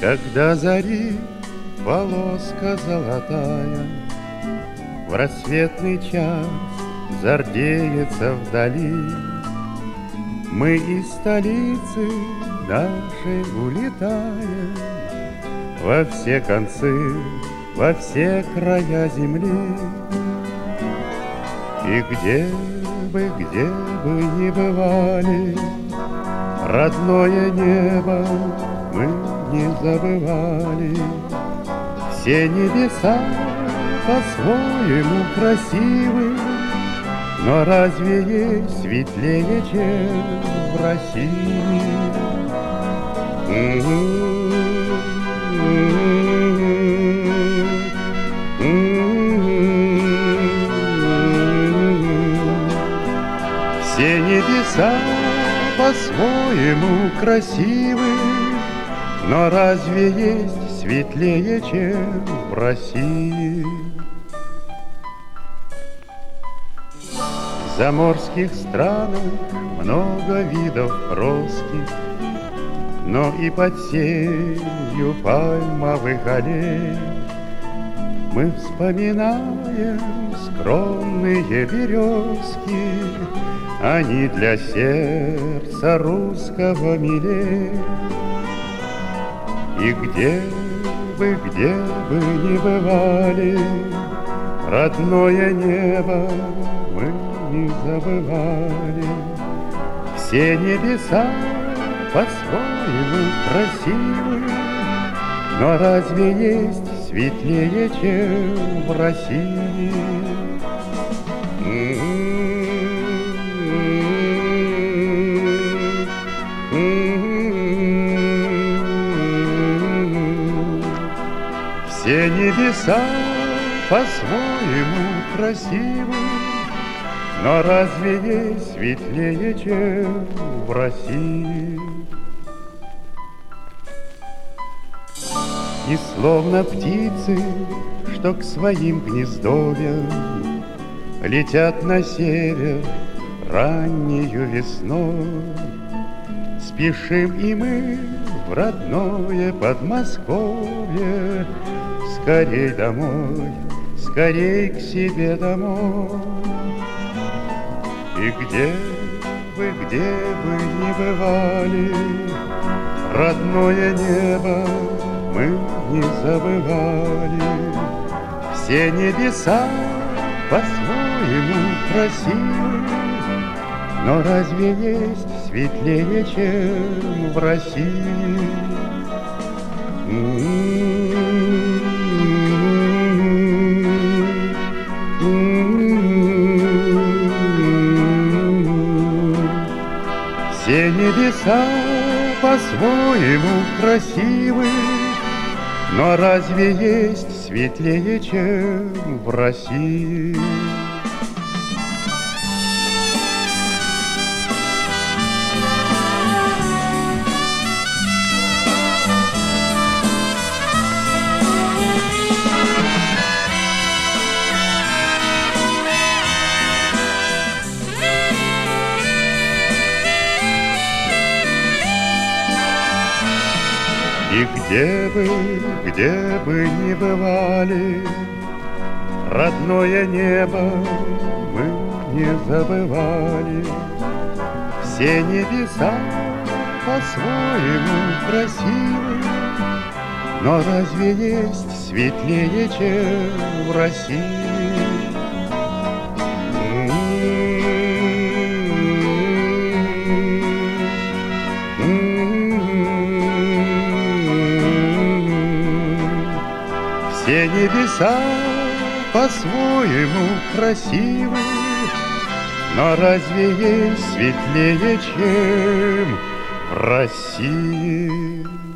Когда зари полоска золотая в рассветный час зардеется вдали, мы из столицы нашей улетаем во все концы, во все края земли. И где бы ни бывали, родное небо мы не забывали. Все небеса по-своему красивы, но разве есть светлее, чем в России? Все небеса по-своему красивы, но разве есть светлее, чем в России? В заморских странах много видов росских, но и под сенью пальмовых аллей мы вспоминаем скромные березки, они для сердца русского милей. И где бы ни бывали, родное небо мы не забывали. Все небеса по-своему красивы, но разве есть светлее, чем в России? Все небеса по-своему красивы, но разве есть светлее, чем в России? И словно птицы, что к своим гнездовьям летят на север раннею весной, спешим и мы в родное Подмосковье, скорей домой, скорей к себе домой. И где бы ни бывали, родное небо мы не забывали. Все небеса по-своему красивы, но разве есть светлее, чем в России? Все небеса по-своему красивы, но разве есть светлее, чем в России? И где бы ни бывали, родное небо мы не забывали. Все небеса по-своему красивы, но разве есть светлее, чем в России? Все небеса по-своему красивы, но разве есть светлее, чем в России?